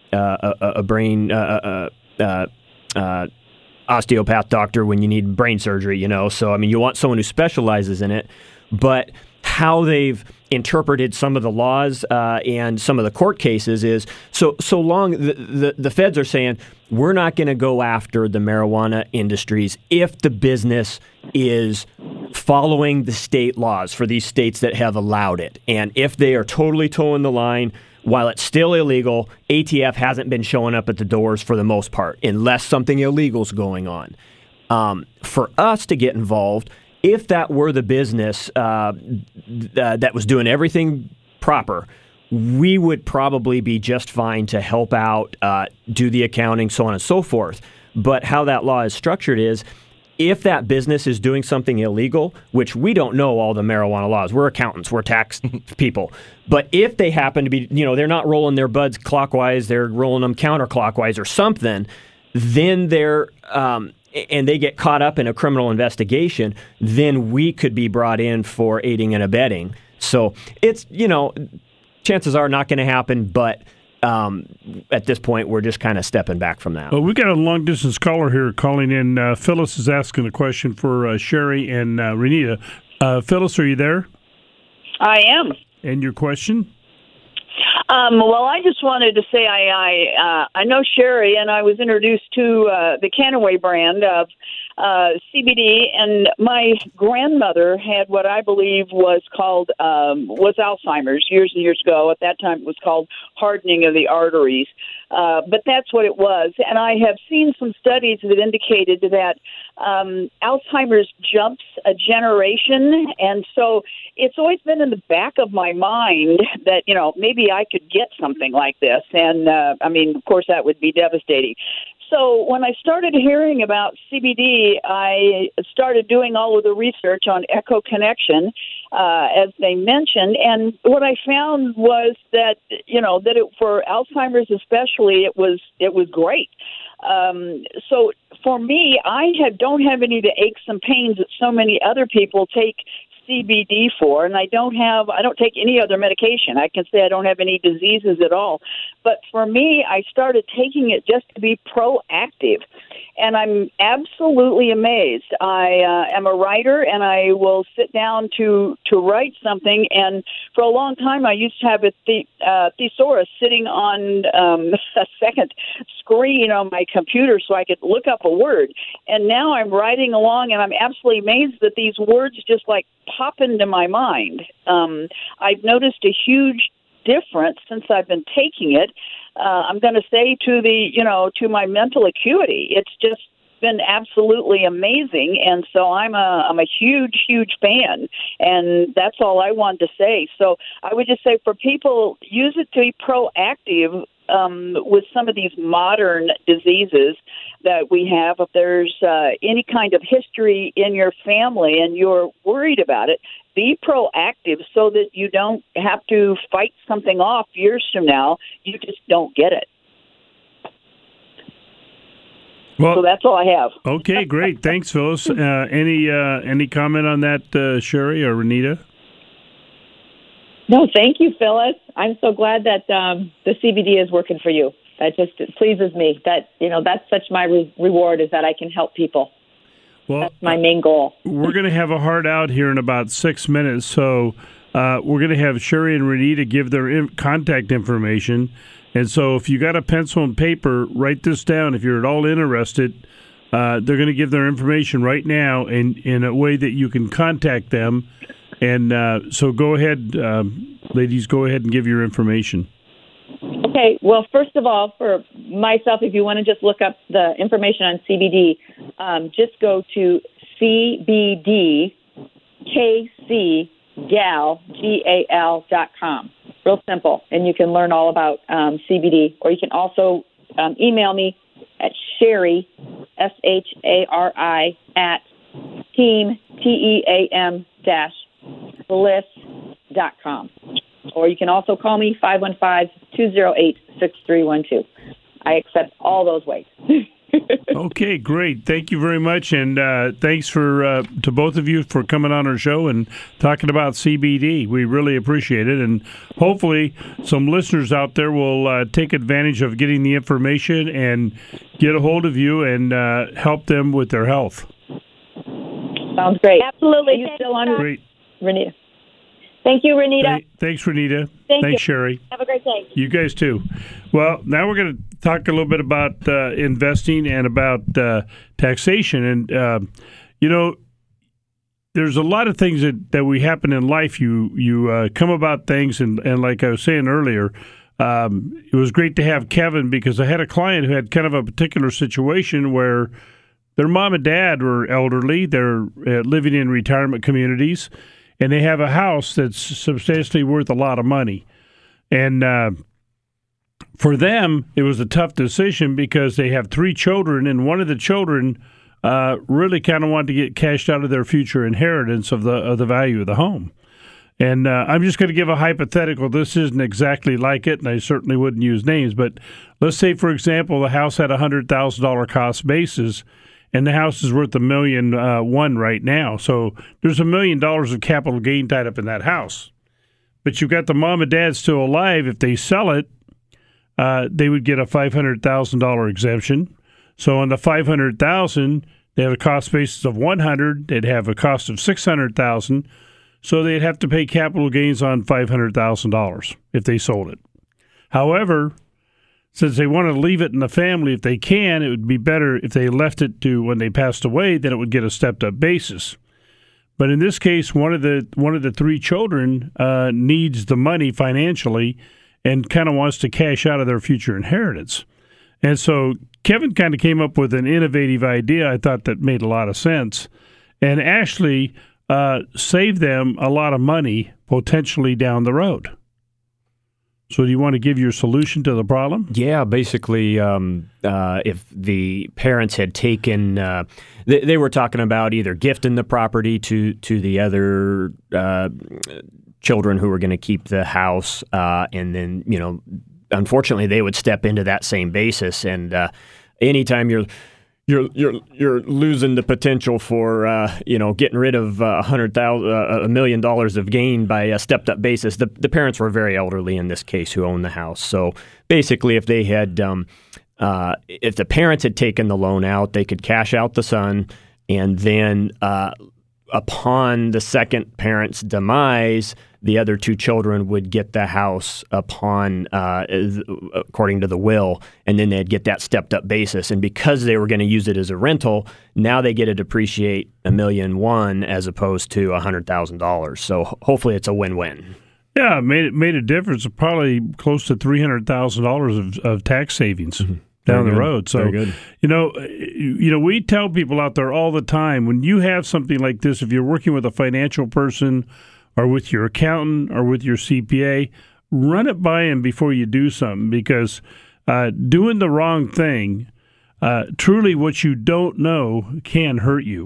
uh, a, a brain uh, uh, uh, uh, osteopath doctor when you need brain surgery, you know. So, I mean, you want someone who specializes in it, but how they've interpreted some of the laws uh, and some of the court cases is so so long the, the, the feds are saying we're not going to go after the marijuana industries if the business is following the state laws for these states that have allowed it. And if they are totally towing the line, while it's still illegal, A T F hasn't been showing up at the doors for the most part, unless something illegal is going on. Um, for us to get involved, if that were the business uh, th- uh, that was doing everything proper, we would probably be just fine to help out, uh, do the accounting, so on and so forth. But how that law is structured is, if that business is doing something illegal, which we don't know all the marijuana laws, we're accountants, we're tax people, but if they happen to be, you know, they're not rolling their buds clockwise, they're rolling them counterclockwise or something, then they're, um, and they get caught up in a criminal investigation, then we could be brought in for aiding and abetting. So it's, you know, chances are not going to happen, but Um, at this point, we're just kind of stepping back from that. Well, we got a long-distance caller here calling in. Uh, Phyllis is asking a question for uh, Sherry and uh, Renita. Uh, Phyllis, are you there? I am. And your question? Um, well, I just wanted to say I I, uh, I know Sherry, and I was introduced to uh, the Canaway brand of uh, C B D, and my grandmother had what I believe was called um, was Alzheimer's years and years ago. At that time, it was called hardening of the arteries, uh, but that's what it was. And I have seen some studies that indicated that um, Alzheimer's jumps a generation, and so it's always been in the back of my mind that, you know, maybe I could get something like this. And, uh, I mean, of course, that would be devastating. So when I started hearing about C B D, I started doing all of the research on Echo Connection, uh, as they mentioned. And what I found was that, you know, that it, for Alzheimer's especially, it was it was great. Um, so for me, I had, don't have any of the aches and pains that so many other people take C B D for, and I don't have, I don't take any other medication. I can say I don't have any diseases at all. But for me, I started taking it just to be proactive, and I'm absolutely amazed. I uh, am a writer, and I will sit down to, to write something, and for a long time I used to have a the, uh, thesaurus sitting on um, a second screen on my computer so I could look up a word, and now I'm writing along, and I'm absolutely amazed that these words just like pop into my mind. Um, I've noticed a huge difference since I've been taking it. Uh, I'm going to say to the, you know, to my mental acuity, it's just been absolutely amazing. And so I'm a, I'm a huge, huge fan. And that's all I want to say. So I would just say for people, use it to be proactive um, with some of these modern diseases that we have. If there's uh, any kind of history in your family and you're worried about it, be proactive so that you don't have to fight something off years from now. You just don't get it. Well, so that's all I have. Okay, great. Thanks, Phyllis. Uh, any uh, any comment on that, uh, Sherry or Renita? No, thank you, Phyllis. I'm so glad that um, the C B D is working for you. That just pleases me. That, you know, that's such my re- reward is that I can help people. Well, that's my main goal. We're going to have a hard out here in about six minutes, so uh, we're going to have Sherry and Renita give their in- contact information. And so if you got a pencil and paper, write this down. If you're at all interested, uh, they're going to give their information right now in, in a way that you can contact them. And uh, so go ahead, um, ladies, go ahead and give your information. Okay. Well, first of all, for myself, if you want to just look up the information on C B D, um, just go to C B D K C gal, G A L dot com. Real simple. And you can learn all about um, C B D. Or you can also um, email me at Sherry, S H A R I, at team, T E A M dash bliss dot com. Or you can also call me, five one five, two zero eight, six three one two. I accept all those ways. Okay, great. Thank you very much, and uh, thanks for uh, to both of you for coming on our show and talking about C B D. We really appreciate it, and hopefully some listeners out there will uh, take advantage of getting the information and get a hold of you and uh, help them with their health. Sounds great. Absolutely. Are you still on? Great. Renita. Thank you, Renita. Th- thanks, Renita. Thank thanks, you. Sherry. Have a great day. You guys too. Well, now we're going to talk a little bit about uh, investing and about uh, taxation. And, uh, you know, there's a lot of things that, that we happen in life. You you uh, come about things, and, and like I was saying earlier, um, it was great to have Kevin because I had a client who had kind of a particular situation where their mom and dad were elderly. They're uh, living in retirement communities, and they have a house that's substantially worth a lot of money. And uh, for them, it was a tough decision because they have three children, and one of the children uh, really kind of wanted to get cashed out of their future inheritance of the of the value of the home. And uh, I'm just going to give a hypothetical. This isn't exactly like it, and I certainly wouldn't use names. But let's say, for example, the house had a one hundred thousand dollars cost basis, and the house is worth a million uh, one right now. So there's a million dollars of capital gain tied up in that house. But you've got the mom and dad still alive. If they sell it, uh, they would get a five hundred thousand dollars exemption. So on the five hundred thousand dollars, they have a cost basis of one hundred thousand dollars. They'd have a cost of six hundred thousand dollars. So they'd have to pay capital gains on five hundred thousand dollars if they sold it. However, since they want to leave it in the family, if they can, it would be better if they left it to when they passed away, then it would get a stepped-up basis. But in this case, one of the one of the three children uh, needs the money financially and kind of wants to cash out of their future inheritance. And so Kevin kind of came up with an innovative idea I thought that made a lot of sense and actually uh, saved them a lot of money potentially down the road. So do you want to give your solution to the problem? Yeah, basically, um, uh, if the parents had taken, uh, they, they were talking about either gifting the property to to the other uh, children who were going to keep the house, uh, and then, you know, unfortunately, they would step into that same basis. And uh, anytime you're You're you're you're losing the potential for uh, you know getting rid of uh, a hundred thousand, uh, a million dollars of gain by a stepped up basis. The the parents were very elderly in this case who owned the house. So basically, if they had, um, uh, if the parents had taken the loan out, they could cash out the son, and then uh, upon the second parent's demise, the other two children would get the house upon, uh, according to the will, and then they'd get that stepped-up basis. And because they were going to use it as a rental, now they get to depreciate a million one as opposed to a hundred thousand dollars. So hopefully, it's a win-win. Yeah, it made it made a difference of probably close to three hundred thousand dollars of, of tax savings. Mm-hmm. Down Very the good. road. So, Very good. you know, you know, we tell people out there all the time, when you have something like this, if you're working with a financial person or with your accountant or with your C P A, run it by him before you do something, because uh, doing the wrong thing, uh, truly what you don't know can hurt you.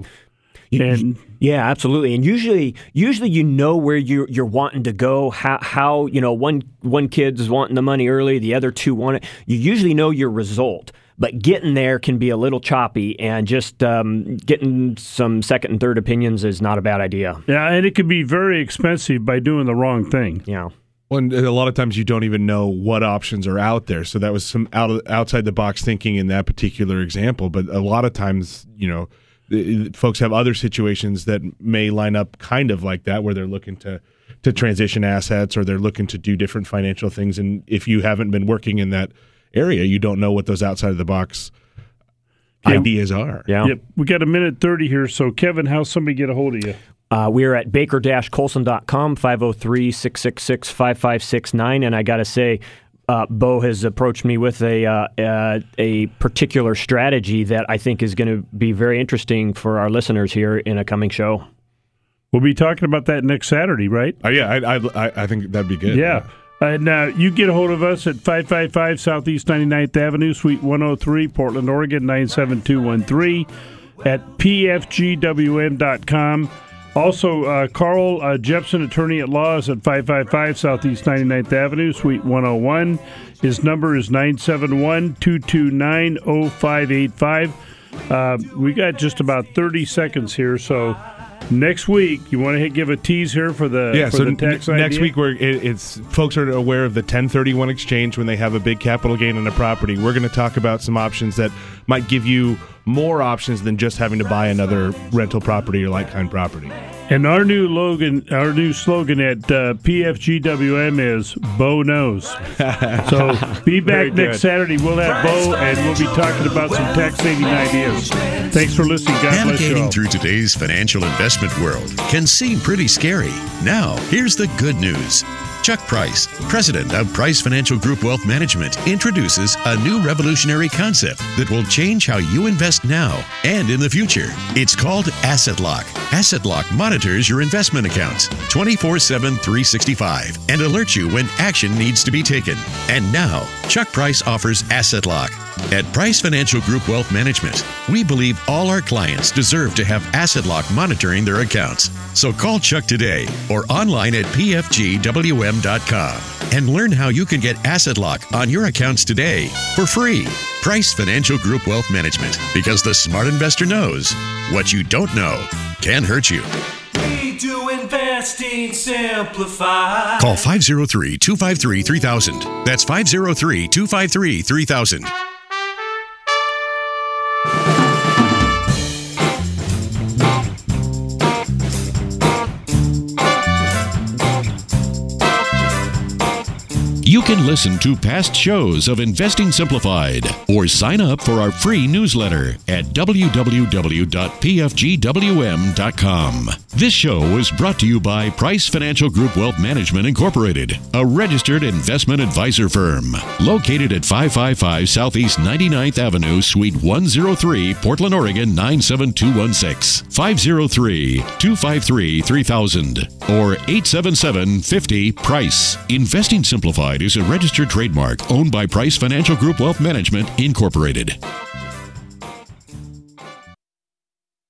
And yeah, absolutely. And usually, usually you know where you're you're wanting to go. How how you know one one kid's wanting the money early, the other two want it. You usually know your result, but getting there can be a little choppy. And just um, getting some second and third opinions is not a bad idea. Yeah, and it can be very expensive by doing the wrong thing. Yeah. Well, and a lot of times you don't even know what options are out there. So that was some out of, outside the box thinking in that particular example. But a lot of times, you know, folks have other situations that may line up kind of like that, where they're looking to, to transition assets or they're looking to do different financial things. And if you haven't been working in that area, you don't know what those outside of the box yeah. ideas are. Yeah. Yep. We got a minute thirty here. So, Kevin, how's somebody get a hold of you? Uh, we're at baker dash colson dot com, five oh three, six six six, five five six nine. And I got to say, Uh, Bo has approached me with a uh, uh, a particular strategy that I think is going to be very interesting for our listeners here in a coming show. We'll be talking about that next Saturday, right? Oh, yeah, I, I, I think that'd be good. Yeah. And uh, you get a hold of us at five five five Southeast ninety-ninth Avenue, Suite one oh three, Portland, Oregon, nine seven two one three, at p f g w m dot com. Also, uh, Carl uh, Jepson, attorney at law, is at five five five Southeast ninety-ninth Avenue, Suite one oh one. His number is nine seven one, two two nine, oh five eight five. Uh, we got just about thirty seconds here, so next week, you want to give a tease here for the, yeah, for so the tax n- idea? next week, we're, it, it's folks are aware of the ten thirty-one exchange when they have a big capital gain on a property. We're going to talk about some options that might give you more options than just having to buy another rental property or like-kind property. And our new slogan, our new slogan at uh, P F G W M is Bo Knows. So be back next Saturday. We'll have Bo, and we'll be talking about some tax-saving ideas. Thanks for listening. God bless you all. Navigating through today's financial investment world can seem pretty scary. Now, here's the good news. Chuck Price, president of Price Financial Group Wealth Management, introduces a new revolutionary concept that will change how you invest now and in the future. It's called Asset Lock. Asset Lock monitors your investment accounts twenty-four seven, three sixty-five and alerts you when action needs to be taken. And now, Chuck Price offers Asset Lock. At Price Financial Group Wealth Management, we believe all our clients deserve to have Asset Lock monitoring their accounts. So call Chuck today or online at P F G W M dot com and learn how you can get Asset Lock on your accounts today for free. Price Financial Group Wealth Management, because the smart investor knows what you don't know can hurt you. We do investing simplified. Call five oh three, two five three, three thousand. That's five oh three, two five three, three thousand. You can listen to past shows of Investing Simplified or sign up for our free newsletter at w w w dot p f g w m dot com. This show was brought to you by Price Financial Group Wealth Management Incorporated, a registered investment advisor firm located at five five five Southeast ninety-ninth Avenue, Suite one oh three, Portland, Oregon nine seven two one six, five oh three, two five three, three thousand or eight seven seven, five oh, price. Investing Simplified is a registered trademark owned by Price Financial Group Wealth Management Incorporated.